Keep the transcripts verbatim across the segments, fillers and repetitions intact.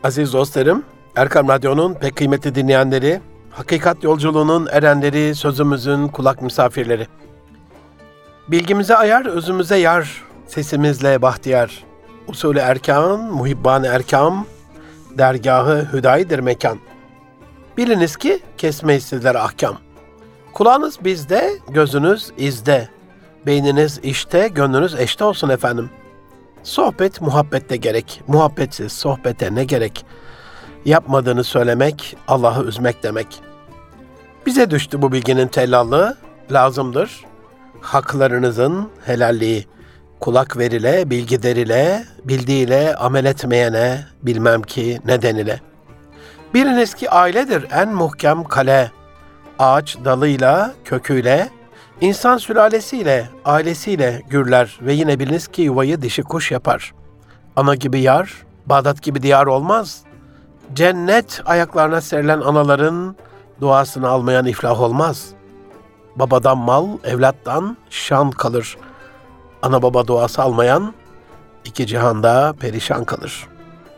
Aziz dostlarım, Erkam Radyo'nun pek kıymetli dinleyenleri, hakikat yolculuğunun erenleri, sözümüzün kulak misafirleri. Bilgimize ayar, özümüze yar, sesimizle bahtiyar. Usulü erkan, muhibban-ı erkam, dergahı hüdayidir mekan. Biliniz ki kesmeyiz sizlere ahkam. Kulağınız bizde, gözünüz izde. Beyniniz işte, gönlünüz eşte olsun efendim. Sohbet muhabbette gerek. Muhabbetsiz sohbete ne gerek? Yapmadığını söylemek, Allah'ı üzmek demek. Bize düştü bu bilginin tellallığı, lazımdır. Haklarınızın helalliği. Kulak verile, bilgi derile, bildiğiyle amel etmeyene, bilmem ki neden ile. Biriniz ki ailedir en muhkem kale. Ağaç dalıyla, köküyle, İnsan sülalesiyle, ailesiyle gürler ve yine biliniz ki yuvayı dişi kuş yapar. Ana gibi yar, Bağdat gibi diyar olmaz. Cennet ayaklarına serilen anaların duasını almayan iflah olmaz. Babadan mal, evlattan şan kalır. Ana baba duası almayan iki cihanda perişan kalır.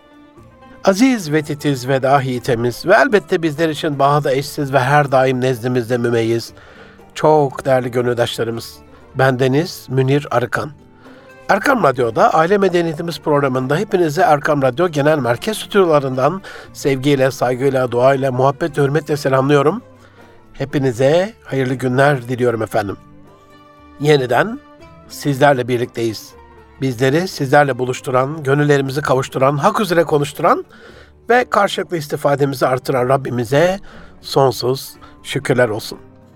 Aziz ve titiz ve dahi temiz ve elbette bizler için bahada eşsiz ve her daim nezdimizde mümeyyiz. Çok değerli gönüldaşlarımız, bendeniz Münir Arıkan. Erkam Radyo'da Aile Medeniyetimiz programında hepinizi Erkam Radyo Genel Merkez stüdyolarından sevgiyle, saygıyla, duayla, muhabbet ve hürmetle selamlıyorum. Hepinize hayırlı günler diliyorum efendim. Yeniden sizlerle birlikteyiz. Bizleri sizlerle buluşturan, gönüllerimizi kavuşturan, hak üzere konuşturan ve karşılıklı istifademizi artıran Rabbimize sonsuz şükürler olsun.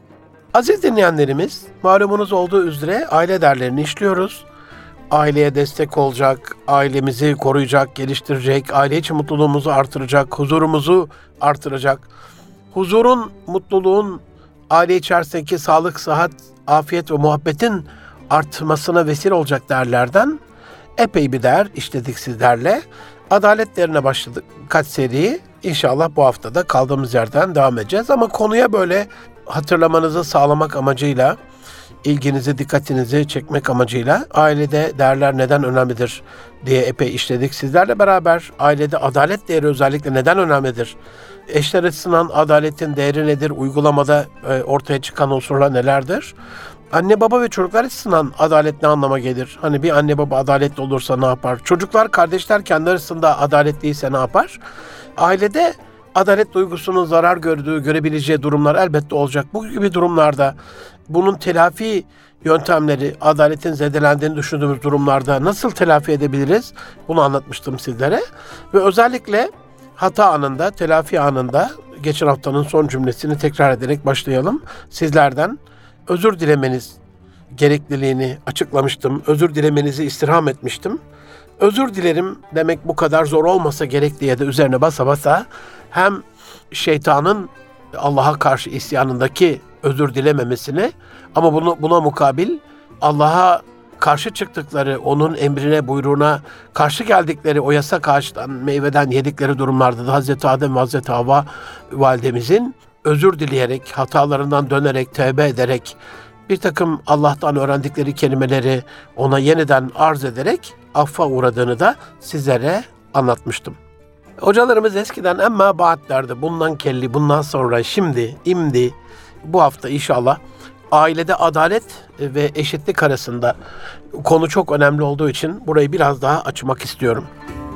Aziz dinleyenlerimiz, malumunuz olduğu üzere aile değerlerini işliyoruz. Aileye destek olacak, ailemizi koruyacak, geliştirecek, aile içi mutluluğumuzu artıracak, huzurumuzu artıracak. Huzurun, mutluluğun, aile içerisindeki sağlık, sıhhat, afiyet ve muhabbetin artmasına vesile olacak değerlerden epey bir değer işledik sizlerle. Adalet değerine başladık kaç seri. İnşallah bu haftada kaldığımız yerden devam edeceğiz. Ama konuya böyle hatırlamanızı sağlamak amacıyla, ilginizi, dikkatinizi çekmek amacıyla ailede değerler neden önemlidir diye epey işledik. Sizlerle beraber ailede adalet değeri özellikle neden önemlidir? Eşler açısından adaletin değeri nedir? Uygulamada ortaya çıkan unsurlar nelerdir? Anne baba ve çocuklar açısından adalet ne anlama gelir? Hani bir anne baba adaletli olursa ne yapar? Çocuklar, kardeşler kendi arasında adaletliyse ne yapar? Ailede adalet duygusunun zarar gördüğü, görebileceği durumlar elbette olacak. Bu gibi durumlarda bunun telafi yöntemleri, adaletin zedelendiğini düşündüğümüz durumlarda nasıl telafi edebiliriz? Bunu anlatmıştım sizlere. Ve özellikle hata anında, telafi anında geçen haftanın son cümlesini tekrar ederek başlayalım. Sizlerden özür dilemeniz gerekliliğini açıklamıştım. Özür dilemenizi istirham etmiştim. Özür dilerim demek bu kadar zor olmasa gerek diye de üzerine basa basa hem şeytanın Allah'a karşı isyanındaki özür dilememesini ama bunu, buna mukabil Allah'a karşı çıktıkları, onun emrine, buyruğuna karşı geldikleri, o yasak ağaçtan, meyveden yedikleri durumlarda da Hazreti Adem ve Hazreti Havva validemizin özür dileyerek, hatalarından dönerek, tövbe ederek, bir takım Allah'tan öğrendikleri kelimeleri ona yeniden arz ederek affa uğradığını da sizlere anlatmıştım. Hocalarımız eskiden emma ba'd derdi. Bundan kelli, bundan sonra, şimdi, imdi. Bu hafta inşallah ailede adalet ve eşitlik arasında konu çok önemli olduğu için burayı biraz daha açmak istiyorum.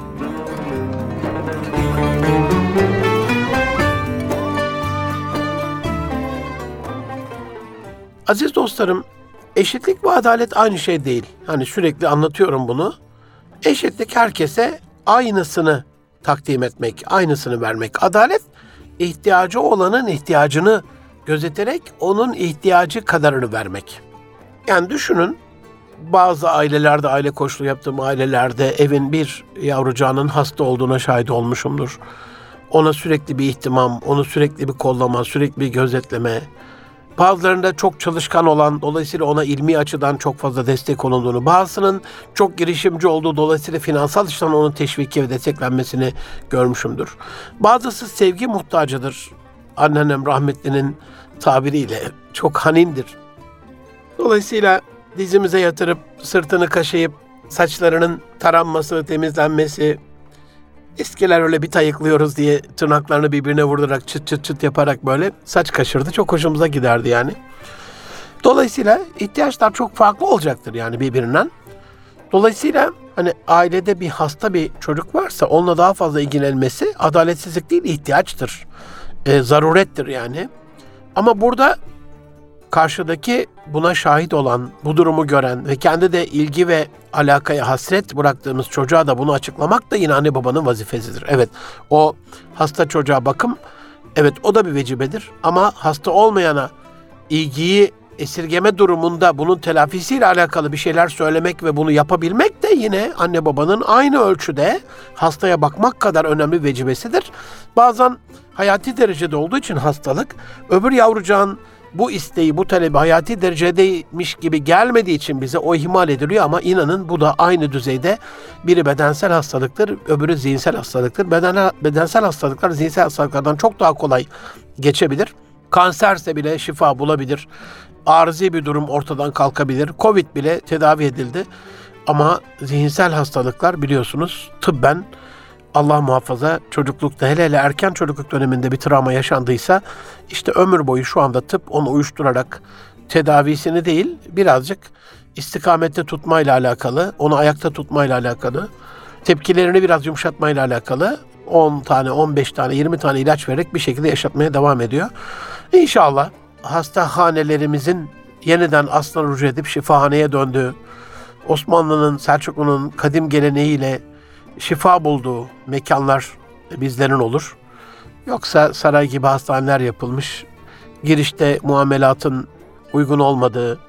Aziz dostlarım, eşitlik ve adalet aynı şey değil. Hani sürekli anlatıyorum bunu. Eşitlik herkese aynısını takdim etmek, aynısını vermek. Adalet, ihtiyacı olanın ihtiyacını gözeterek onun ihtiyacı kadarını vermek. Yani düşünün, bazı ailelerde, aile koçluğu yaptığım ailelerde evin bir yavrucağının hasta olduğuna şahit olmuşumdur. Ona sürekli bir ihtimam, onu sürekli bir kollama, sürekli bir gözetleme. Bazılarında çok çalışkan olan, dolayısıyla ona ilmi açıdan çok fazla destek olunduğunu, bazısının çok girişimci olduğu, dolayısıyla finansal açıdan onun teşviki ve desteklenmesini görmüşümdür. Bazısı sevgi muhtacıdır. Anneannem rahmetlinin tabiriyle çok hanindir. Dolayısıyla dizimize yatırıp, sırtını kaşıyıp, saçlarının taranması, temizlenmesi, Eskiler öyle bir tayıklıyoruz diye tırnaklarını birbirine vurdurarak çıt çıt çıt yaparak böyle saç kaşırdı. Çok hoşumuza giderdi yani. Dolayısıyla ihtiyaçlar çok farklı olacaktır yani birbirinden. Dolayısıyla hani ailede bir hasta bir çocuk varsa onunla daha fazla ilgilenmesi adaletsizlik değil, ihtiyaçtır. E, zarurettir yani. Ama burada karşıdaki buna şahit olan, bu durumu gören ve kendi de ilgi ve alakaya hasret bıraktığımız çocuğa da bunu açıklamak da yine anne babanın vazifesidir. Evet, o hasta çocuğa bakım, evet o da bir vecibedir. Ama hasta olmayana ilgiyi esirgeme durumunda bunun telafisiyle alakalı bir şeyler söylemek ve bunu yapabilmek de yine anne babanın aynı ölçüde hastaya bakmak kadar önemli vecibesidir. Bazen hayati derecede olduğu için hastalık, öbür yavrucağın bu isteği, bu talebi hayati derecedeymiş gibi gelmediği için bize o ihmal ediliyor ama inanın bu da aynı düzeyde, biri bedensel hastalıktır, öbürü zihinsel hastalıktır. Beden, bedensel hastalıklar zihinsel hastalıklardan çok daha kolay geçebilir. Kanserse bile şifa bulabilir. Arızi bir durum ortadan kalkabilir. Covid bile tedavi edildi. Ama zihinsel hastalıklar biliyorsunuz tıbben, Allah muhafaza, çocuklukta hele hele erken çocukluk döneminde bir travma yaşandıysa işte ömür boyu şu anda tıp onu uyuşturarak tedavisini değil birazcık istikamette tutmayla alakalı, onu ayakta tutmayla alakalı, tepkilerini biraz yumuşatmayla alakalı on tane, on beş tane, yirmi tane ilaç vererek bir şekilde yaşatmaya devam ediyor. İnşallah hastahanelerimizin yeniden aslan rucu edip şifahaneye döndüğü, Osmanlı'nın, Selçuklu'nun kadim geleneğiyle şifa bulduğu mekanlar bizlerin olur. Yoksa saray gibi hastaneler yapılmış, girişte muamelatın uygun olmadığı,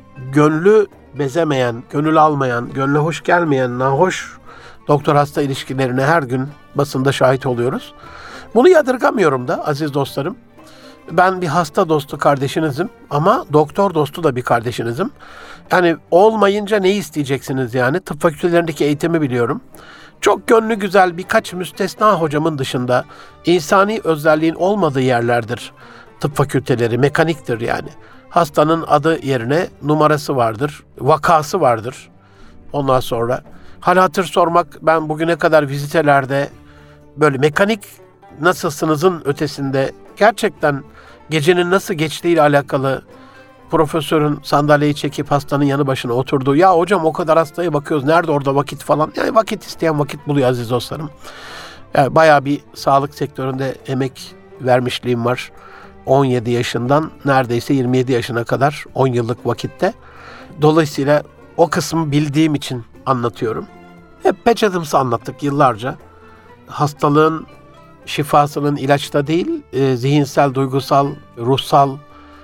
gönlü bezemeyen, gönül almayan, gönlü hoş gelmeyen, nahoş doktor hasta ilişkilerine her gün basında şahit oluyoruz. Bunu yadırgamıyorum da aziz dostlarım. Ben bir hasta dostu kardeşinizim ama doktor dostu da bir kardeşinizim. Yani olmayınca ne isteyeceksiniz yani? Tıp fakültelerindeki eğitimi biliyorum. Çok gönlü güzel birkaç müstesna hocamın dışında insani özelliğin olmadığı yerlerdir tıp fakülteleri, mekaniktir yani. Hastanın adı yerine numarası vardır, vakası vardır. Ondan sonra hal hatır sormak, ben bugüne kadar vizitelerde böyle mekanik nasılsınızın ötesinde gerçekten gecenin nasıl geçtiğiyle alakalı profesörün sandalyeyi çekip hastanın yanı başına oturduğu, ya hocam o kadar hastaya bakıyoruz, nerede orada vakit falan. Yani vakit isteyen vakit buluyor aziz dostlarım. Yani bayağı bir sağlık sektöründe emek vermişliğim var. on yedi yaşından neredeyse yirmi yedi yaşına kadar on yıllık vakitte. Dolayısıyla o kısmı bildiğim için anlatıyorum. Hep peçetımsı anlattık yıllarca. Hastalığın şifasının ilaçta değil, e, zihinsel, duygusal, ruhsal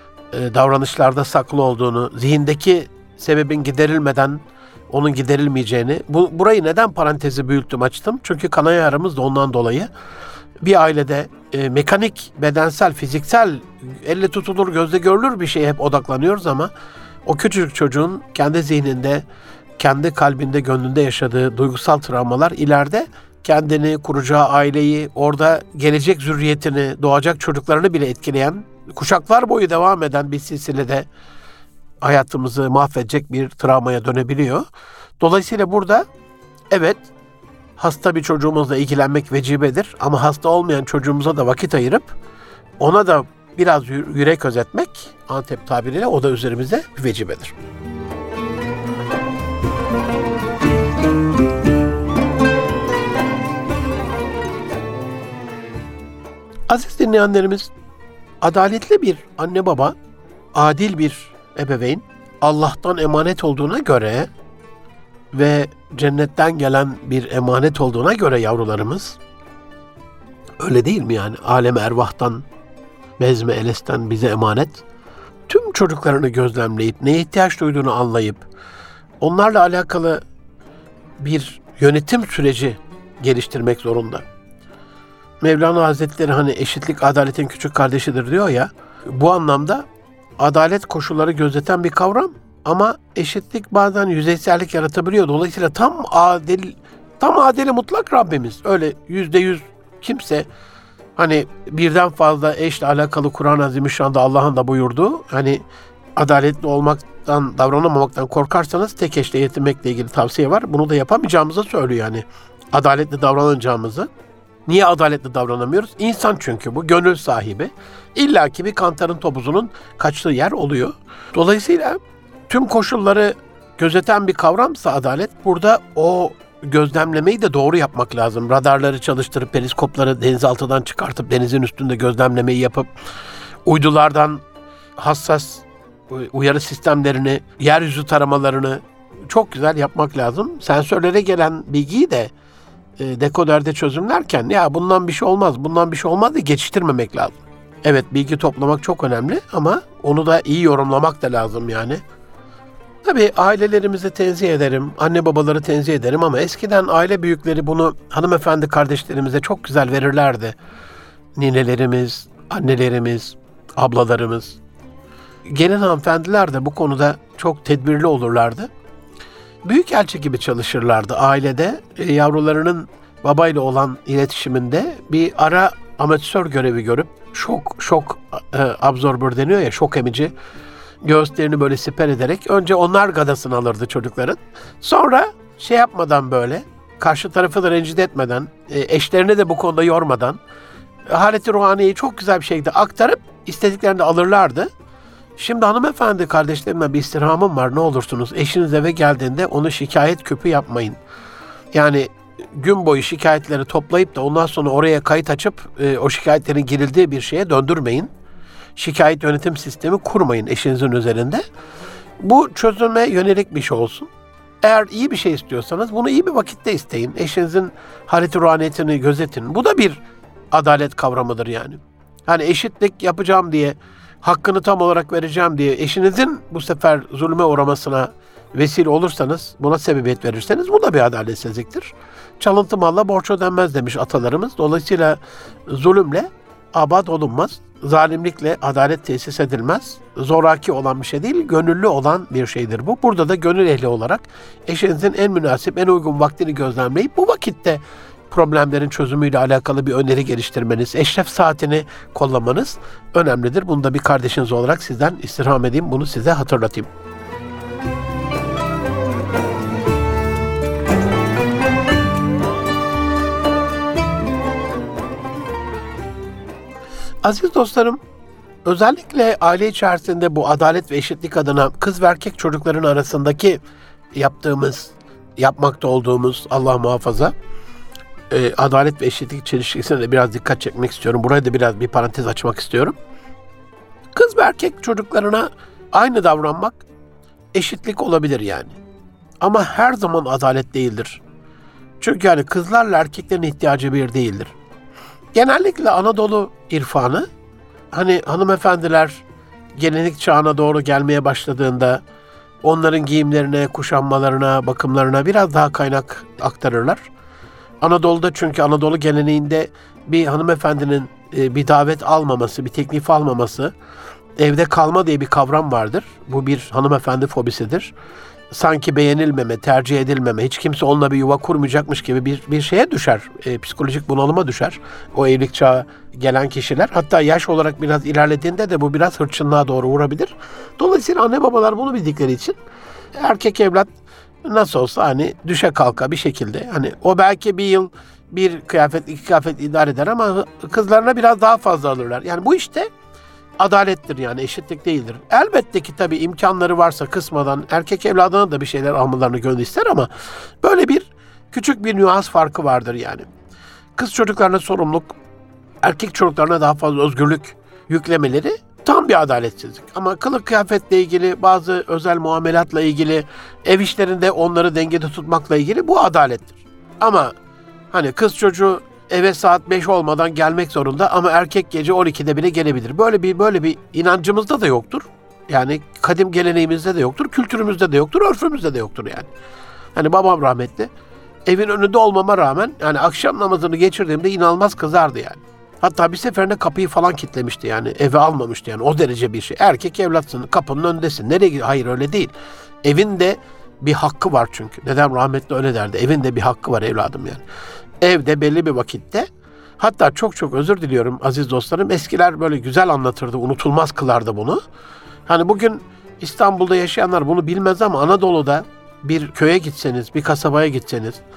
e, davranışlarda saklı olduğunu, zihindeki sebebin giderilmeden onun giderilmeyeceğini. Bu, burayı neden parantezi büyüttüm, açtım? Çünkü kanayan yaramız da ondan dolayı. Bir ailede e, mekanik, bedensel, fiziksel, elle tutulur, gözle görülür bir şeye hep odaklanıyoruz ama o küçücük çocuğun kendi zihninde, kendi kalbinde, gönlünde yaşadığı duygusal travmalar ileride kendini, kuracağı aileyi, orada gelecek zürriyetini, doğacak çocuklarını bile etkileyen, kuşaklar boyu devam eden bir silsilede hayatımızı mahvedecek bir travmaya dönebiliyor. Dolayısıyla burada evet, hasta bir çocuğumuzla ilgilenmek vecibedir ama hasta olmayan çocuğumuza da vakit ayırıp ona da biraz yürek özetmek, Antep tabiriyle, o da üzerimize bir vecibedir. Aziz dinleyenlerimiz, adaletli bir anne baba, adil bir ebeveyn, Allah'tan emanet olduğuna göre ve cennetten gelen bir emanet olduğuna göre yavrularımız, öyle değil mi yani? Alem-i ervahtan, bezme elesten bize emanet. Tüm çocuklarını gözlemleyip, neye ihtiyaç duyduğunu anlayıp, onlarla alakalı bir yönetim süreci geliştirmek zorunda. Mevlana Hazretleri hani eşitlik adaletin küçük kardeşidir diyor ya, bu anlamda adalet koşulları gözeten bir kavram ama eşitlik bazen yüzeysellik yaratabiliyor. Dolayısıyla tam adil, tam adeli mutlak Rabbimiz. Öyle yüzde yüz kimse hani birden fazla eşle alakalı Kur'an-ı Azimüşşan'da Allah'ın da buyurduğu, hani adaletli olmaktan, davranamamaktan korkarsanız tek eşle yetinmekle ilgili tavsiye var. Bunu da yapamayacağımızı söylüyor yani. adaletli davranacağımızı. Niye adaletli davranamıyoruz? İnsan çünkü bu, gönül sahibi. İlla ki bir kantarın topuzunun kaçtığı yer oluyor. Dolayısıyla tüm koşulları gözeten bir kavramsa adalet, burada o gözlemlemeyi de doğru yapmak lazım. Radarları çalıştırıp, periskopları denizaltıdan çıkartıp, denizin üstünde gözlemlemeyi yapıp, uydulardan hassas uyarı sistemlerini, yeryüzü taramalarını çok güzel yapmak lazım. Sensörlere gelen bilgiyi de e, dekoderde çözümlerken ya bundan bir şey olmaz, bundan bir şey olmaz diye geçiştirmemek lazım. Evet, bilgi toplamak çok önemli ama onu da iyi yorumlamak da lazım yani. Tabii ailelerimizi tenzih ederim, anne babaları tenzih ederim ama eskiden aile büyükleri bunu hanımefendi kardeşlerimize çok güzel verirlerdi. Ninelerimiz, annelerimiz, ablalarımız. Gelin hanımefendiler de bu konuda çok tedbirli olurlardı. Büyükelçi gibi çalışırlardı ailede. E, yavrularının babayla olan iletişiminde bir ara amatör görevi görüp şok şok e, absorbör deniyor ya, şok emici, göğüslerini böyle siper ederek önce onlar gadasını alırdı çocukların. Sonra şey yapmadan, böyle karşı tarafı da rencide etmeden, e, eşlerini de bu konuda yormadan haleti ruhaniyeyi çok güzel bir şekilde aktarıp istediklerini de alırlardı. Şimdi hanımefendi kardeşlerimle bir istirhamım var, ne olursunuz eşiniz eve geldiğinde onu şikayet küpü yapmayın. Yani gün boyu şikayetleri toplayıp da ondan sonra oraya kayıt açıp e, o şikayetlerin girildiği bir şeye döndürmeyin. Şikayet yönetim sistemi kurmayın eşinizin üzerinde. Bu çözüme yönelik bir şey olsun. Eğer iyi bir şey istiyorsanız bunu iyi bir vakitte isteyin. Eşinizin haleti ruhaniyetini gözetin. Bu da bir adalet kavramıdır yani. Hani eşitlik yapacağım diye, hakkını tam olarak vereceğim diye eşinizin bu sefer zulme uğramasına vesile olursanız, buna sebebiyet verirseniz bu da bir adaletsizliktir. Çalıntı malla borç ödenmez demiş atalarımız. Dolayısıyla zulümle abad olunmaz. Zalimlikle adalet tesis edilmez. Zoraki olan bir şey değil, gönüllü olan bir şeydir bu. Burada da gönül ehli olarak eşinizin en münasip, en uygun vaktini gözlemleyip bu vakitte problemlerin çözümüyle alakalı bir öneri geliştirmeniz, eşref saatini kollamanız önemlidir. Bunu da bir kardeşiniz olarak sizden istirham edeyim, bunu size hatırlatayım. Aziz dostlarım, özellikle aile içerisinde bu adalet ve eşitlik adına kız ve erkek çocukların arasındaki yaptığımız, yapmakta olduğumuz, Allah muhafaza, e, adalet ve eşitlik çelişkisine de biraz dikkat çekmek istiyorum. Buraya da biraz bir parantez açmak istiyorum. Kız ve erkek çocuklarına aynı davranmak eşitlik olabilir yani. Ama her zaman adalet değildir. Çünkü yani kızlarla erkeklerin ihtiyacı bir değildir. Genellikle Anadolu irfanı, hani hanımefendiler gelinlik çağına doğru gelmeye başladığında onların giyimlerine, kuşanmalarına, bakımlarına biraz daha kaynak aktarırlar. Anadolu'da, çünkü Anadolu geleneğinde bir hanımefendinin e, bir davet almaması, bir teklif almaması, evde kalma diye bir kavram vardır. Bu bir hanımefendi fobisidir. Sanki beğenilmeme, tercih edilmeme, hiç kimse onunla bir yuva kurmayacakmış gibi bir bir şeye düşer. E, psikolojik bunalıma düşer o evlilik çağı gelen kişiler. Hatta yaş olarak biraz ilerlediğinde de bu biraz hırçınlığa doğru uğrabilir. Dolayısıyla anne babalar bunu bildikleri için erkek evlat nasıl olsa hani düşe kalka bir şekilde, hani o belki bir yıl bir kıyafet, iki kıyafet idare eder ama kızlarına biraz daha fazla alırlar. Yani bu işte adalettir yani, eşitlik değildir. Elbette ki tabii imkanları varsa kısmadan erkek evladına da bir şeyler almalarını gönül ister ama böyle bir küçük bir nüans farkı vardır yani. Kız çocuklarına sorumluluk, erkek çocuklarına daha fazla özgürlük yüklemeleri tam bir adaletsizlik. Ama kılık kıyafetle ilgili, bazı özel muamelatla ilgili, ev işlerinde onları dengede tutmakla ilgili bu adalettir. Ama hani kız çocuğu eve saat beş olmadan gelmek zorunda ama erkek gece on ikide bile gelebilir. Böyle bir böyle bir inancımızda da yoktur. Yani kadim geleneğimizde de yoktur, kültürümüzde de yoktur, örfümüzde de yoktur yani. Hani babam rahmetli, evin önünde olmama rağmen yani akşam namazını geçirdiğimde inanılmaz kızardı yani. Hatta bir seferinde kapıyı falan kilitlemişti yani, eve almamıştı yani, o derece bir şey. Erkek evlatsın, kapının önündesin. Nereye gidiyorsun? Hayır, öyle değil. Evinde bir hakkı var çünkü. Dedem rahmetli öyle derdi. Evinde bir hakkı var evladım yani. Evde belli bir vakitte, hatta çok çok özür diliyorum aziz dostlarım, eskiler böyle güzel anlatırdı, unutulmaz kılardı bunu. Hani bugün İstanbul'da yaşayanlar bunu bilmez ama Anadolu'da bir köye gitseniz, bir kasabaya gitseniz,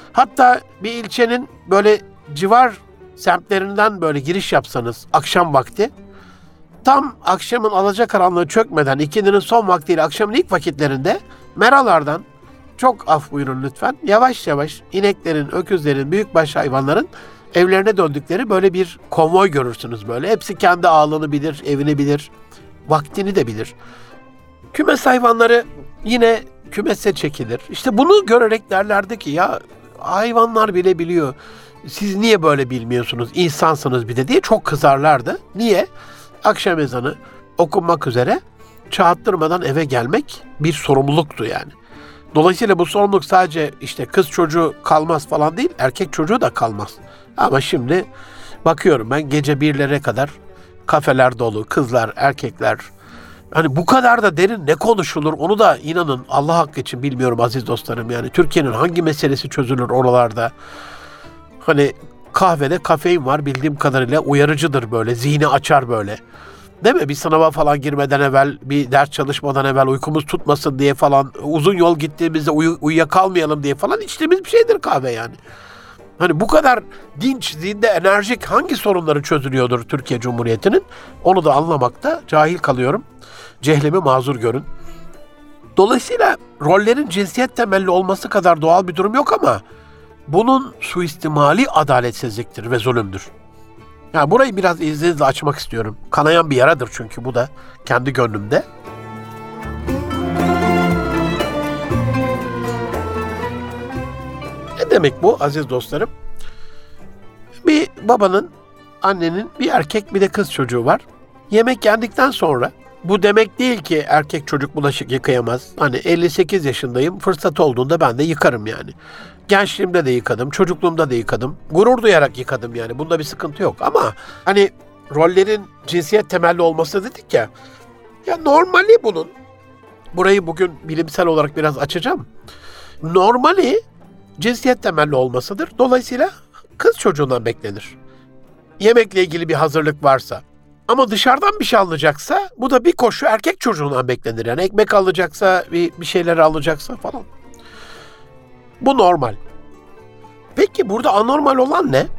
Hatta bir ilçenin böyle civar semtlerinden böyle giriş yapsanız akşam vakti, tam akşamın alacakaranlığı çökmeden ikindinin son vaktiyle akşamın ilk vakitlerinde meralardan, çok af buyurun lütfen, yavaş yavaş ineklerin, öküzlerin, büyükbaş hayvanların evlerine döndükleri böyle bir konvoy görürsünüz böyle. Hepsi kendi ağlını bilir, evini bilir, vaktini de bilir. Kümes hayvanları yine kümese çekilir. İşte bunu görerek derlerdi ki ya hayvanlar bile biliyor. Siz niye böyle bilmiyorsunuz? İnsansınız bir de diye çok kızarlardı. Niye? Akşam ezanı okunmak üzere çağıttırmadan eve gelmek bir sorumluluktu yani. Dolayısıyla bu sorumluluk sadece işte kız çocuğu kalmaz falan değil, erkek çocuğu da kalmaz. Ama şimdi bakıyorum ben gece birlere kadar kafeler dolu, kızlar, erkekler. Hani bu kadar da derin ne konuşulur onu da inanın Allah hakkı için bilmiyorum aziz dostlarım. Yani Türkiye'nin hangi meselesi çözülür oralarda? Hani kahvede kafein var bildiğim kadarıyla, uyarıcıdır böyle, zihni açar böyle. Değil mi? Bir sınava falan girmeden evvel, bir ders çalışmadan evvel uykumuz tutmasın diye falan, uzun yol gittiğimizde uyu, uyuyakalmayalım diye falan içtiğimiz bir şeydir kahve yani. Hani bu kadar dinç, zihinde enerjik hangi sorunları çözülüyordur Türkiye Cumhuriyeti'nin? Onu da anlamakta cahil kalıyorum. Cehlimi mazur görün. Dolayısıyla rollerin cinsiyet temelli olması kadar doğal bir durum yok ama bunun suistimali adaletsizliktir ve zulümdür. Yani burayı biraz izninizle açmak istiyorum. Kanayan bir yaradır çünkü bu da kendi gönlümde. Ne demek bu aziz dostlarım? Bir babanın, annenin bir erkek bir de kız çocuğu var. Yemek yendikten sonra, bu demek değil ki erkek çocuk bulaşık yıkayamaz. Hani elli sekiz yaşındayım, fırsat olduğunda ben de yıkarım yani. Gençliğimde de yıkadım, çocukluğumda da yıkadım. Gurur duyarak yıkadım yani. Bunda bir sıkıntı yok. Ama hani rollerin cinsiyet temelli olması dedik ya. Ya normali bunun. Burayı bugün bilimsel olarak biraz açacağım. Normali cinsiyet temelli olmasıdır. Dolayısıyla kız çocuğundan beklenir. Yemekle ilgili bir hazırlık varsa. Ama dışarıdan bir şey alınacaksa bu da bir koşu erkek çocuğundan beklenir. Yani ekmek alacaksa, bir, bir şeyler alacaksa falan. Bu normal. Peki burada anormal olan ne?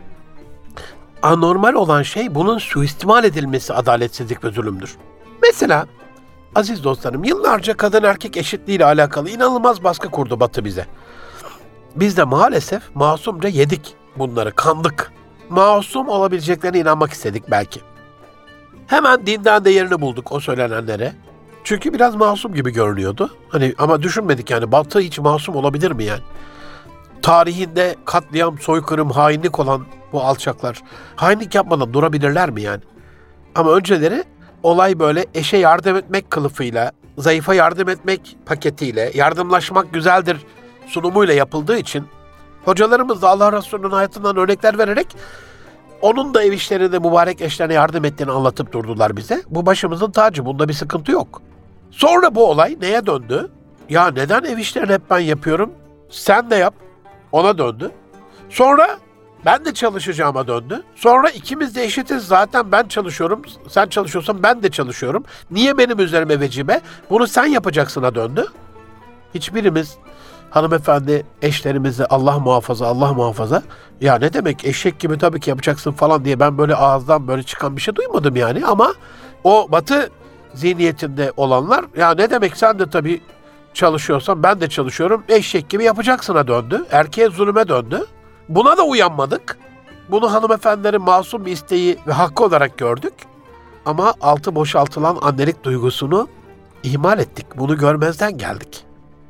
Anormal olan şey bunun suistimal edilmesi adaletsizlik ve zulümdür. Mesela aziz dostlarım yıllarca kadın erkek eşitliği ile alakalı inanılmaz baskı kurdu Batı bize. Biz de maalesef masumca yedik bunları, kandık. Masum olabileceklerine inanmak istedik belki. Hemen dinden de yerini bulduk o söylenenlere. Çünkü biraz masum gibi görünüyordu. Hani ama düşünmedik yani Batı hiç masum olabilir mi yani? Tarihinde katliam, soykırım, hainlik olan bu alçaklar hainlik yapmadan durabilirler mi yani? Ama önceleri olay böyle eşe yardım etmek kılıfıyla, zayıfa yardım etmek paketiyle, yardımlaşmak güzeldir sunumuyla yapıldığı için hocalarımız da Allah Resulü'nün hayatından örnekler vererek onun da ev işlerinde mübarek eşlerine yardım ettiğini anlatıp durdular bize. Bu başımızın tacı, bunda bir sıkıntı yok. Sonra bu olay neye döndü? Ya neden ev işlerini hep ben yapıyorum? Sen de yap. Ona döndü. Sonra ben de çalışacağıma döndü. Sonra ikimiz de eşitiz. Zaten ben çalışıyorum. Sen çalışıyorsan ben de çalışıyorum. Niye benim üzerime vecibe? Bunu sen yapacaksına döndü. Hiçbirimiz hanımefendi eşlerimizi Allah muhafaza, Allah muhafaza. Ya ne demek eşek gibi tabii ki yapacaksın falan diye ben böyle ağızdan böyle çıkan bir şey duymadım yani. Ama o Batı zihniyetinde olanlar ya ne demek sen de tabii çalışıyorsan ben de çalışıyorum. Eşek gibi yapacaksına döndü. Erkeğe zulüme döndü. Buna da uyanmadık. Bunu hanımefendilerin masum bir isteği ve hakkı olarak gördük. Ama altı boşaltılan annelik duygusunu ihmal ettik. Bunu görmezden geldik.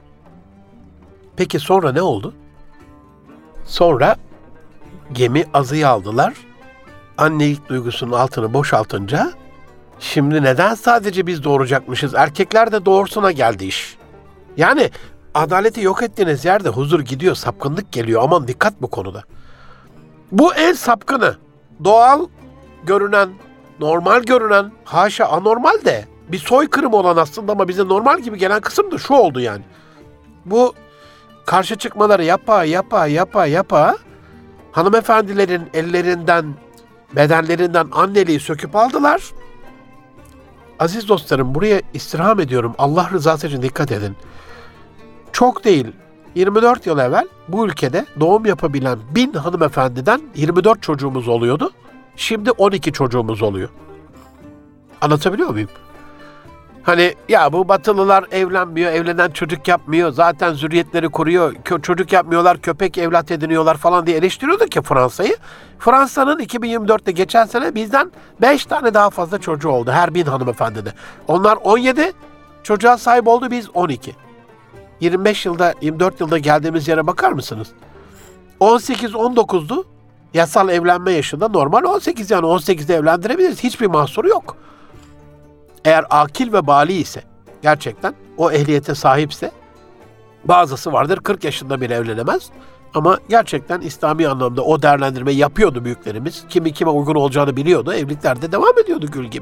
Peki sonra ne oldu? Sonra gemi azıyı aldılar. Annelik duygusunun altını boşaltınca şimdi neden sadece biz doğuracakmışız? Erkekler de doğursuna geldi iş. Yani adaleti yok ettiğiniz yerde huzur gidiyor, sapkınlık geliyor. Aman dikkat bu konuda. Bu en sapkını. Doğal görünen, normal görünen, haşa anormal de bir soykırım olan aslında ama bize normal gibi gelen kısım da şu oldu yani. Bu karşı çıkmaları yapa yapa yapa yapa hanımefendilerin ellerinden, bedenlerinden anneliği söküp aldılar. Aziz dostlarım buraya istirham ediyorum. Allah rızası için dikkat edin. Çok değil, yirmi dört yıl evvel bu ülkede doğum yapabilen bin hanımefendiden yirmi dört çocuğumuz oluyordu. Şimdi on iki çocuğumuz oluyor. Anlatabiliyor muyum? Hani ya bu Batılılar evlenmiyor, evlenen çocuk yapmıyor, zaten zürriyetleri kuruyor, kö- çocuk yapmıyorlar, köpek evlat ediniyorlar falan diye eleştiriyorduk ya Fransa'yı. Fransa'nın iki bin yirmi dörtte geçen sene bizden beş tane daha fazla çocuğu oldu her bin hanımefendide. Onlar on yedi çocuğa sahip oldu, biz on iki. yirmi beş yılda, yirmi dört yılda geldiğimiz yere bakar mısınız? on sekiz on dokuzdu yasal evlenme yaşında, normal on sekiz, yani on sekizde evlendirebiliriz. Hiçbir mahsuru yok. Eğer akil ve bali ise, gerçekten o ehliyete sahipse, bazısı vardır kırk yaşında bile evlenemez. Ama gerçekten İslami anlamda o değerlendirmeyi yapıyordu büyüklerimiz. Kimi kime uygun olacağını biliyordu. Evliliklerde devam ediyordu gül gibi.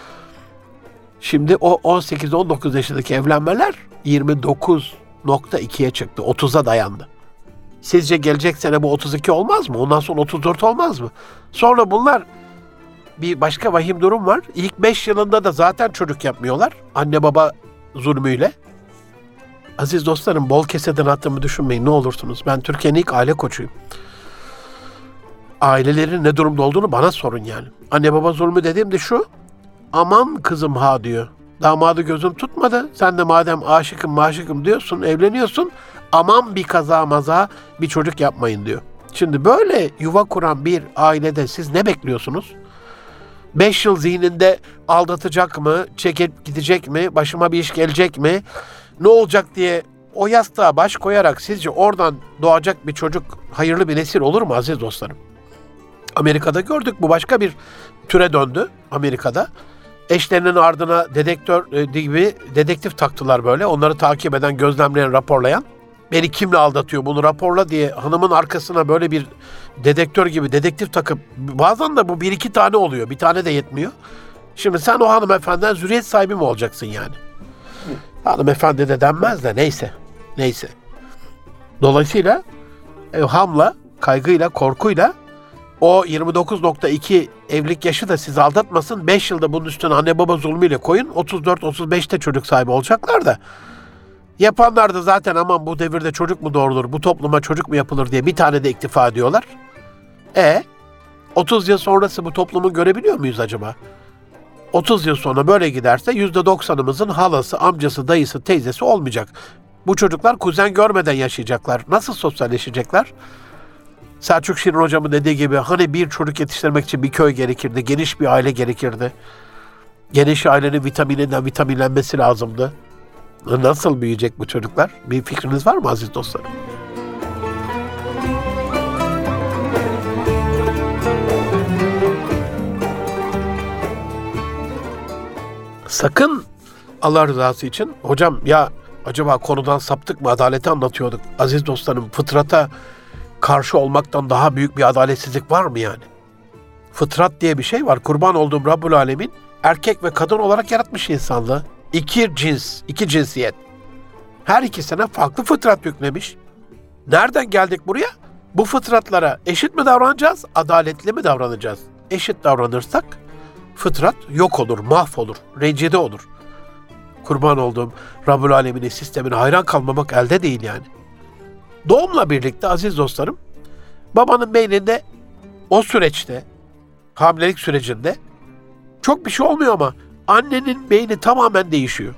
Şimdi o on sekiz on dokuz yaşındaki evlenmeler yirmi dokuz nokta ikiye çıktı. otuza dayandı. Sizce gelecek sene bu otuz iki olmaz mı? Ondan sonra otuz dört olmaz mı? Sonra bunlar, bir başka vahim durum var. İlk beş yılında da zaten çocuk yapmıyorlar. Anne baba zulmüyle. Aziz dostlarım, bol keseden attığımı düşünmeyin ne olursunuz. Ben Türkiye'nin ilk aile koçuyum. Ailelerin ne durumda olduğunu bana sorun yani. Anne baba zulmü dediğim de şu. Aman kızım ha diyor. Damadı gözüm tutmadı. Sen de madem aşıkım maşıkım diyorsun, evleniyorsun. Aman bir kaza maza bir çocuk yapmayın diyor. Şimdi böyle yuva kuran bir ailede siz ne bekliyorsunuz? Beş yıl zihninde aldatacak mı, çekip gidecek mi, başıma bir iş gelecek mi, ne olacak diye o yastığa baş koyarak sizce oradan doğacak bir çocuk hayırlı bir nesil olur mu aziz dostlarım? Amerika'da gördük, bu başka bir türe döndü Amerika'da. Eşlerinin ardına dedektör gibi dedektif taktılar böyle. Onları takip eden, gözlemleyen, raporlayan. Beni kimle aldatıyor bunu raporla diye hanımın arkasına böyle bir dedektör gibi dedektif takıp, bazen de bu bir iki tane oluyor. Bir tane de yetmiyor. Şimdi sen o hanımefendiden zürriyet sahibi mi olacaksın yani? Hanımefendi de denmez de neyse. Neyse. Dolayısıyla evhamla, kaygıyla, korkuyla o yirmi dokuz nokta iki evlilik yaşı da sizi aldatmasın. beş yılda bunun üstüne anne baba zulmüyle koyun. otuz dört otuz beşte çocuk sahibi olacaklar da. Yapanlar da zaten aman bu devirde çocuk mu doğurulur, bu topluma çocuk mu yapılır diye bir tane de iktifa ediyorlar. E otuz yıl sonrası bu toplumu görebiliyor muyuz acaba? otuz yıl sonra böyle giderse yüzde doksanımızın halası, amcası, dayısı, teyzesi olmayacak. Bu çocuklar kuzen görmeden yaşayacaklar. Nasıl sosyalleşecekler? Selçuk Şirin hocamın dediği gibi hani bir çocuk yetiştirmek için bir köy gerekirdi, geniş bir aile gerekirdi. Geniş ailenin vitamininden vitaminlenmesi lazımdı. Nasıl büyüyecek bu çocuklar? Bir fikriniz var mı aziz dostlarım? Sakın Allah rızası için, hocam ya acaba konudan saptık mı, adaleti anlatıyorduk. Aziz dostlarım, fıtrata karşı olmaktan daha büyük bir adaletsizlik var mı yani? Fıtrat diye bir şey var. Kurban olduğum Rabbul Alemin erkek ve kadın olarak yaratmış insanlığı. İki cins, iki cinsiyet. Her ikisine farklı fıtrat yüklemiş. Nereden geldik buraya? Bu fıtratlara eşit mi davranacağız, adaletli mi davranacağız? Eşit davranırsak fıtrat yok olur, mahvolur, rencide olur. Kurban olduğum Rabbul Alemin'in sistemine hayran kalmamak elde değil yani. Doğumla birlikte aziz dostlarım, babanın beyninde o süreçte, hamilelik sürecinde çok bir şey olmuyor ama annenin beyni tamamen değişiyor.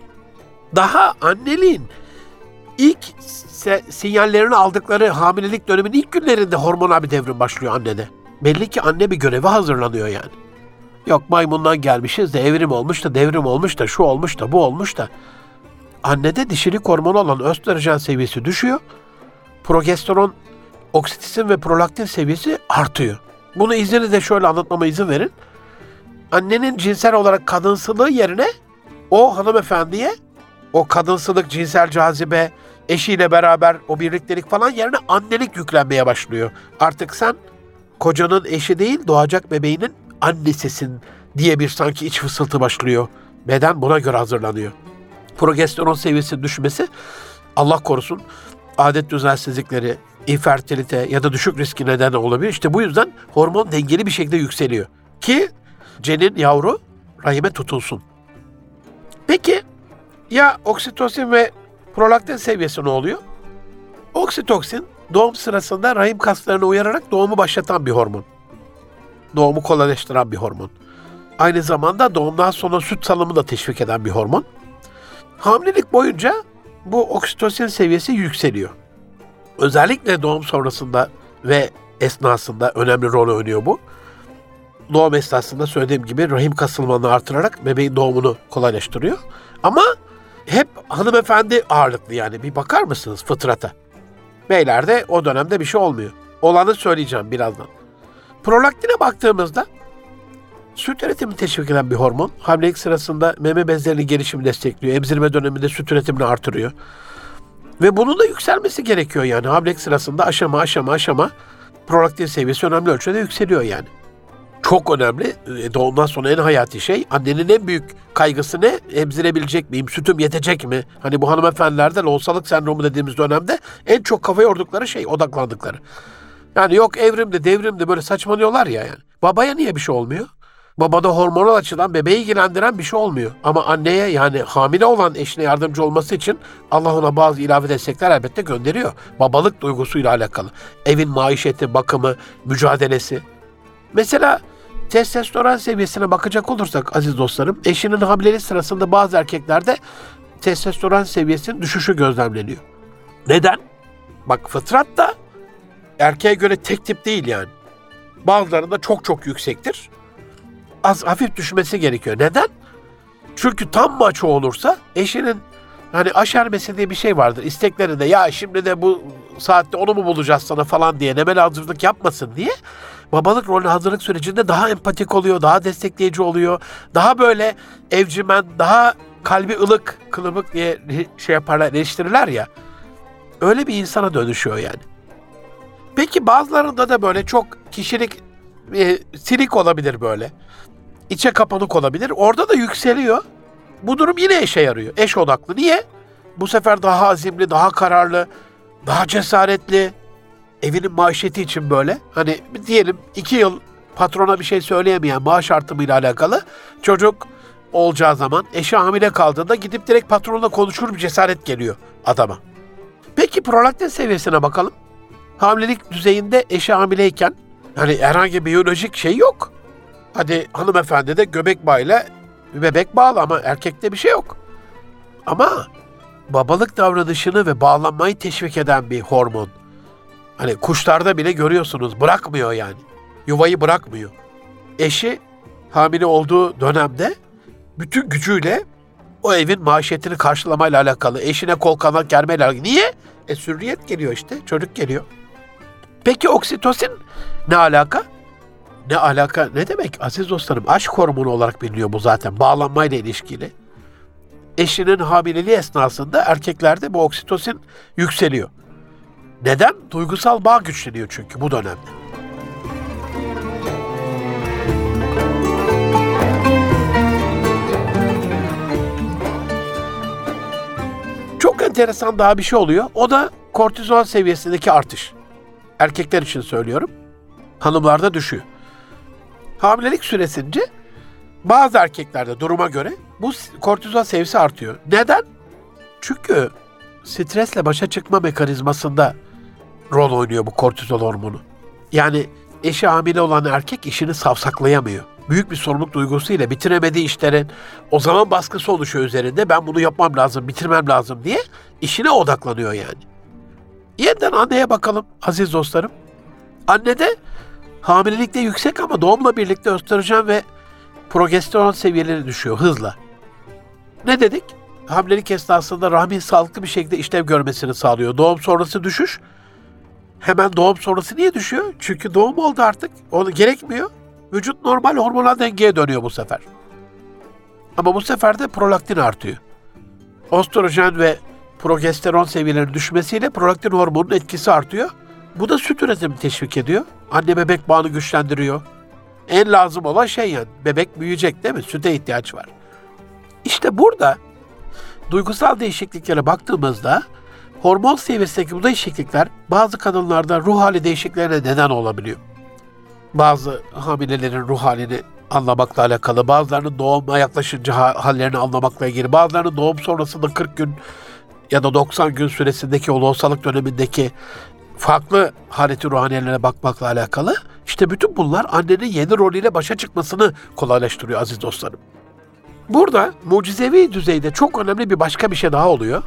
Daha anneliğin ilk se- sinyallerini aldıkları hamilelik döneminin ilk günlerinde hormonal bir devrim başlıyor annede. Belli ki anne bir göreve hazırlanıyor yani. Yok maymundan gelmişiz de evrim olmuş da devrim olmuş da şu olmuş da bu olmuş da. Annede dişilik hormonu olan östrojen seviyesi düşüyor. Progesteron, oksitosin ve prolaktin seviyesi artıyor. Bunu izninizle şöyle anlatmama izin verin. Annenin cinsel olarak kadınsılığı yerine o hanımefendiye o kadınsılık, cinsel cazibe, eşiyle beraber o birliktelik falan yerine annelik yüklenmeye başlıyor. Artık sen kocanın eşi değil, doğacak bebeğinin annesisin diye bir sanki iç fısıltı başlıyor. Beden buna göre hazırlanıyor. Progesteron seviyesi düşmesi, Allah korusun, adet düzensizlikleri, infertilite ya da düşük riski nedeni olabilir. İşte bu yüzden hormon dengeli bir şekilde yükseliyor. Ki cenin, yavru rahime tutulsun. Peki ya oksitosin ve prolaktin seviyesi ne oluyor? Oksitoksin doğum sırasında rahim kaslarını uyararak doğumu başlatan bir hormon. Doğumu kolaylaştıran bir hormon. Aynı zamanda doğumdan sonra süt salımını da teşvik eden bir hormon. Hamilelik boyunca bu oksitosin seviyesi yükseliyor. Özellikle doğum sonrasında ve esnasında önemli rol oynuyor bu. Doğum esnasında söylediğim gibi rahim kasılmanı artırarak bebeğin doğumunu kolaylaştırıyor. Ama hep hanımefendi ağırlıklı, yani bir bakar mısınız fıtrata? Beylerde o dönemde bir şey olmuyor. Olanı söyleyeceğim birazdan. Prolaktine baktığımızda süt üretimini teşvik eden bir hormon. Hamilelik sırasında meme bezlerinin gelişimini destekliyor. Emzirme döneminde süt üretimini artırıyor. Ve bunun da yükselmesi gerekiyor yani. Hamilelik sırasında aşama aşama aşama prolaktin seviyesi önemli ölçüde yükseliyor yani. Çok önemli. Doğumdan sonra en hayati şey, annenin en büyük kaygısı ne? Emzirebilecek miyim? Sütüm yetecek mi? Hani bu hanımefendilerde loğusalık sendromu dediğimiz dönemde en çok kafa yordukları şey, odaklandıkları. Yani yok evrimde, devrimde böyle saçmalıyorlar ya yani. Babaya niye bir şey olmuyor? Babada hormonal açıdan bebeği ilgilendiren bir şey olmuyor. Ama anneye, yani hamile olan eşine yardımcı olması için Allah ona bazı ilave destekler elbette gönderiyor. Babalık duygusuyla alakalı. Evin maişeti, bakımı, mücadelesi. Mesela testosteron seviyesine bakacak olursak aziz dostlarım, eşinin hamilelik sırasında bazı erkeklerde testosteron seviyesinin düşüşü gözlemleniyor. Neden? Bak, fıtrat da erkeğe göre tek tip değil yani. Bazılarında çok çok yüksektir. Az hafif düşmesi gerekiyor. Neden? Çünkü tam maço olursa eşinin hani aşermesi diye bir şey vardır. İsteklerinde ya şimdi de bu saatte onu mu bulacağız sana falan diye nemel hazırlık yapmasın diye babalık rolüne hazırlık sürecinde daha empatik oluyor, daha destekleyici oluyor. Daha böyle evcimen, daha kalbi ılık, kılıbık diye şey yaparlar, eleştirirler ya. Öyle bir insana dönüşüyor yani. Peki bazılarında da böyle çok kişilik e, silik olabilir böyle. İçe kapanık olabilir. Orada da yükseliyor. Bu durum yine eşe yarıyor. Eş odaklı. Niye? Bu sefer daha azimli, daha kararlı, daha cesaretli. Evinin maişeti için böyle. Hani diyelim iki yıl patrona bir şey söyleyemeyen maaş artımıyla alakalı çocuk olacağı zaman eşi hamile kaldığında gidip direkt patronla konuşur bir cesaret geliyor adama. Peki prolaktin seviyesine bakalım. Hamilelik düzeyinde eşi hamileyken hani herhangi bir biyolojik şey yok. Hadi hanımefendi de göbek bağıyla bir bebek bağlı ama erkekte bir şey yok. Ama babalık davranışını ve bağlanmayı teşvik eden bir hormon. Hani kuşlarda bile görüyorsunuz, bırakmıyor yani. Yuvayı bırakmıyor. Eşi hamile olduğu dönemde bütün gücüyle o evin maişetini karşılamayla alakalı, eşine kol kanat germeyle alakalı. Niye? E sürriyet geliyor işte, çocuk geliyor. Peki oksitosin ne alaka? Ne alaka? Ne demek aziz dostlarım? Aşk hormonu olarak biliniyor bu zaten. Bağlanmayla ilişkili. Eşinin hamileliği esnasında erkeklerde bu oksitosin yükseliyor. Neden? Duygusal bağ güçleniyor çünkü bu dönemde. Çok enteresan daha bir şey oluyor. O da kortizol seviyesindeki artış. Erkekler için söylüyorum. Hanımlarda düşüyor. Hamilelik süresince bazı erkeklerde duruma göre bu kortizol seviyesi artıyor. Neden? Çünkü stresle başa çıkma mekanizmasında rol oynuyor bu kortizol hormonu. Yani eşi hamile olan erkek işini savsaklayamıyor. Büyük bir sorumluluk duygusuyla bitiremediği işlerin o zaman baskısı oluşuyor üzerinde. Ben bunu yapmam lazım, bitirmem lazım diye işine odaklanıyor yani. Yeniden anneye bakalım aziz dostlarım. Annede hamilelikte yüksek ama doğumla birlikte östrojen ve progesteron seviyeleri düşüyor hızla. Ne dedik? Hamilelik esnasında rahmin sağlıklı bir şekilde işlev görmesini sağlıyor. Doğum sonrası düşüş. Hemen doğum sonrası niye düşüyor? Çünkü doğum oldu artık. Onu gerekmiyor. Vücut normal hormonal dengeye dönüyor bu sefer. Ama bu sefer de prolaktin artıyor. Östrojen ve progesteron seviyelerinin düşmesiyle prolaktin hormonunun etkisi artıyor. Bu da süt üretimini teşvik ediyor. Anne bebek bağını güçlendiriyor. En lazım olan şey yani. Bebek büyüyecek değil mi? Süte ihtiyaç var. İşte burada duygusal değişikliklere baktığımızda hormon seviyesindeki bu değişiklikler bazı kadınlarda ruh hali değişikliklerine neden olabiliyor. Bazı hamilelerin ruh halini anlamakla alakalı, bazılarının doğuma yaklaşınca hallerini anlamakla ilgili, bazılarının doğum sonrasında kırk gün ya da doksan gün süresindeki o lohusalık dönemindeki farklı haleti ruhaniyelere bakmakla alakalı. İşte bütün bunlar annenin yeni rolüyle başa çıkmasını kolaylaştırıyor aziz dostlarım. Burada mucizevi düzeyde çok önemli bir başka bir şey daha oluyor.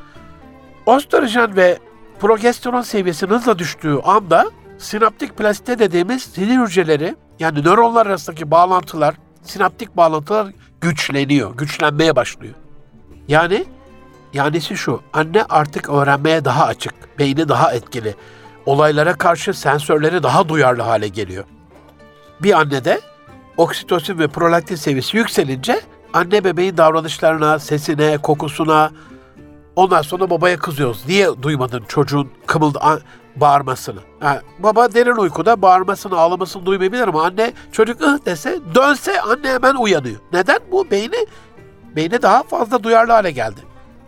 Östrojen ve progesteron seviyesinin hızla düştüğü anda sinaptik plasite dediğimiz sinir hücreleri, yani nöronlar arasındaki bağlantılar, sinaptik bağlantılar güçleniyor, güçlenmeye başlıyor. Yani, yanisi şu, anne artık öğrenmeye daha açık, beyni daha etkili, olaylara karşı sensörleri daha duyarlı hale geliyor. Bir annede oksitosin ve prolaktin seviyesi yükselince anne bebeğin davranışlarına, sesine, kokusuna, ondan sonra babaya kızıyoruz. Niye duymadın çocuğun kımıldı bağırmasını? Yani baba derin uykuda bağırmasını, ağlamasını duymayabilir ama anne çocuk ıh dese, dönse anne hemen uyanıyor. Neden? Bu beyni, beyni daha fazla duyarlı hale geldi.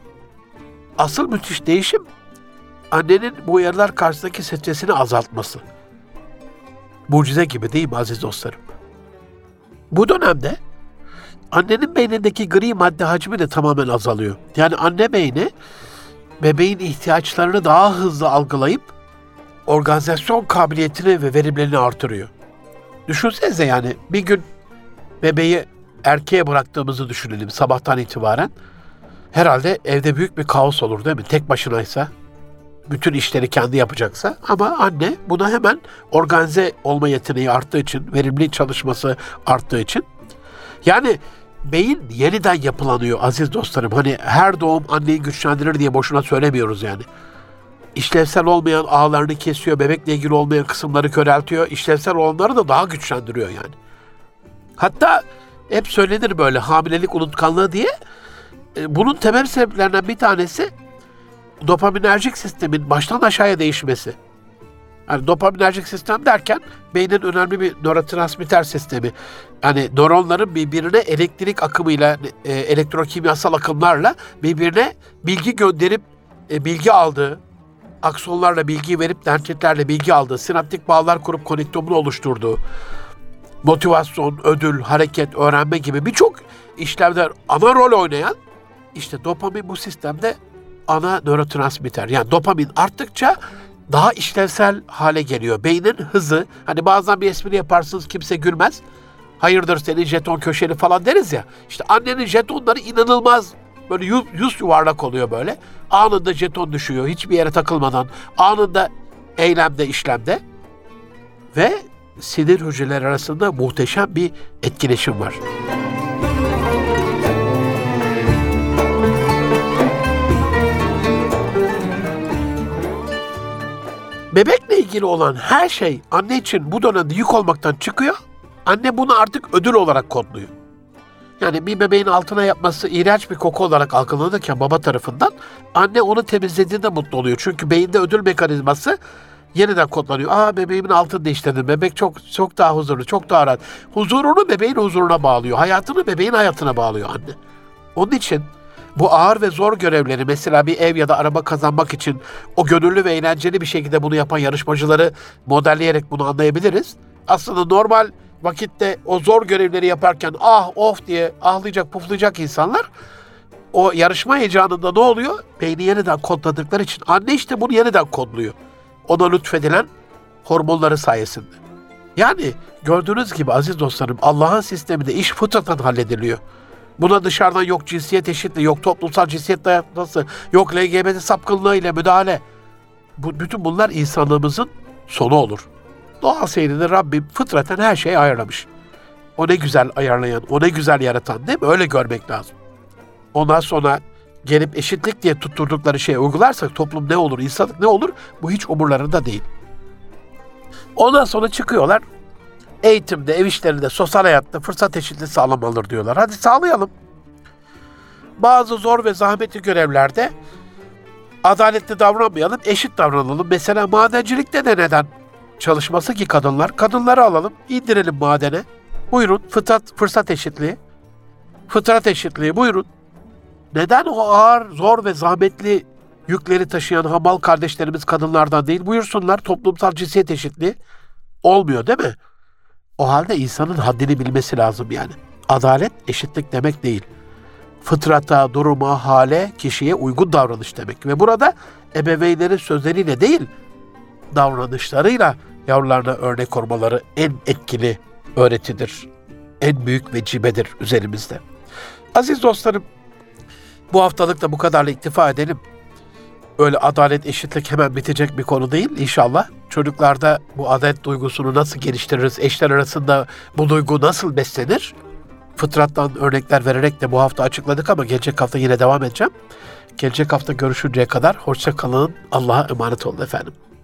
Asıl müthiş değişim annenin bu uyarılar karşısındaki stresini azaltması. Mucize gibi değil mi aziz dostlarım? Bu dönemde annenin beynindeki gri madde hacmi de tamamen azalıyor. Yani anne beyni bebeğin ihtiyaçlarını daha hızlı algılayıp organizasyon kabiliyetini ve verimliliğini artırıyor. Düşünsenize, yani bir gün bebeği erkeğe bıraktığımızı düşünelim sabahtan itibaren. Herhalde evde büyük bir kaos olur değil mi? Tek başınaysa, bütün işleri kendi yapacaksa, ama anne buna hemen organize olma yeteneği arttığı için, verimli çalışması arttığı için, yani beyin yeniden yapılanıyor aziz dostlarım. Hani her doğum anneyi güçlendirir diye boşuna söylemiyoruz yani. İşlevsel olmayan ağlarını kesiyor, bebekle ilgili olmayan kısımları köreltiyor, işlevsel olanları da daha güçlendiriyor yani. Hatta hep söylenir böyle hamilelik unutkanlığı diye. Bunun temel sebeplerinden bir tanesi dopaminerjik sistemin baştan aşağıya değişmesi. Yani dopaminerjik sistem derken beynin önemli bir nörotransmitter sistemi. Yani nöronların birbirine elektrik akımıyla, e, elektrokimyasal akımlarla birbirine bilgi gönderip e, bilgi aldığı, aksonlarla bilgi verip dendritlerle bilgi aldığı, sinaptik bağlar kurup konektomunu oluşturduğu, motivasyon, ödül, hareket, öğrenme gibi birçok işlevde ana rol oynayan, işte dopamin bu sistemde ana nörotransmitter. Yani dopamin arttıkça daha işlevsel hale geliyor. Beynin hızı, hani bazen bir espri yaparsınız kimse gülmez. Hayırdır senin jeton köşeli falan deriz ya. İşte annenin jetonları inanılmaz böyle yüz, yüz yuvarlak oluyor böyle. Anında jeton düşüyor hiçbir yere takılmadan. Anında eylemde, işlemde. Ve sinir hücreleri arasında muhteşem bir etkileşim var. Bebekle ilgili olan her şey anne için bu dönemde yük olmaktan çıkıyor. Anne bunu artık ödül olarak kodluyor. Yani bir bebeğin altına yapması iğrenç bir koku olarak algılanırken baba tarafından, anne onu temizlediğinde mutlu oluyor. Çünkü beyinde ödül mekanizması yeniden kodlanıyor. Aa, bebeğimin altını değiştirdim. Bebek çok çok daha huzurlu, çok daha rahat. Huzurunu bebeğin huzuruna bağlıyor. Hayatını bebeğin hayatına bağlıyor anne. Onun için bu ağır ve zor görevleri, mesela bir ev ya da araba kazanmak için o gönüllü ve eğlenceli bir şekilde bunu yapan yarışmacıları modelleyerek bunu anlayabiliriz. Aslında normal vakitte o zor görevleri yaparken ah of diye ahlayacak puflayacak insanlar, o yarışma heyecanında ne oluyor? Beyni yeniden kodladıkları için anne işte bunu yeniden kodluyor. Ona lütfedilen hormonları sayesinde. Yani gördüğünüz gibi aziz dostlarım, Allah'ın sisteminde iş fıtraten hallediliyor. Buna dışarıdan yok cinsiyet eşitliği, yok toplumsal cinsiyet dayatması, yok L G B T sapkınlığı ile müdahale. Bu, bütün bunlar insanlığımızın sonu olur. Doğal seyrinde Rabbim fıtraten her şeyi ayarlamış. O ne güzel ayarlayan, o ne güzel yaratan, değil mi? Öyle görmek lazım. Ondan sonra gelip eşitlik diye tutturdukları şeyi uygularsak toplum ne olur, insanlık ne olur? Bu hiç umurlarında değil. Ondan sonra çıkıyorlar. Eğitimde, ev işlerinde, sosyal hayatta fırsat eşitliği sağlamalıdır diyorlar. Hadi sağlayalım. Bazı zor ve zahmetli görevlerde adaletli davranmayalım, eşit davranalım. Mesela madencilikte de neden çalışması ki kadınlar? Kadınları alalım, indirelim madene. Buyurun, fıtrat, fırsat eşitliği. Fıtrat eşitliği, buyurun. Neden o ağır, zor ve zahmetli yükleri taşıyan hamal kardeşlerimiz kadınlardan değil? Buyursunlar, toplumsal cinsiyet eşitliği. Olmuyor değil mi? O halde insanın haddini bilmesi lazım yani. Adalet, eşitlik demek değil. fıtrata, duruma, hale, kişiye uygun davranış demek. Ve burada ebeveynlerin sözleriyle değil, davranışlarıyla yavrularına örnek olmaları en etkili öğretidir. En büyük vecibedir üzerimizde. Aziz dostlarım, bu haftalık da bu kadarla iktifa edelim. Öyle adalet, eşitlik hemen bitecek bir konu değil inşallah. Çocuklarda bu adalet duygusunu nasıl geliştiririz? Eşler arasında bu duygu nasıl beslenir? Fıtrattan örnekler vererek de bu hafta açıkladık ama gelecek hafta yine devam edeceğim. Gelecek hafta görüşünceye kadar hoşça kalın. Allah'a emanet olun efendim.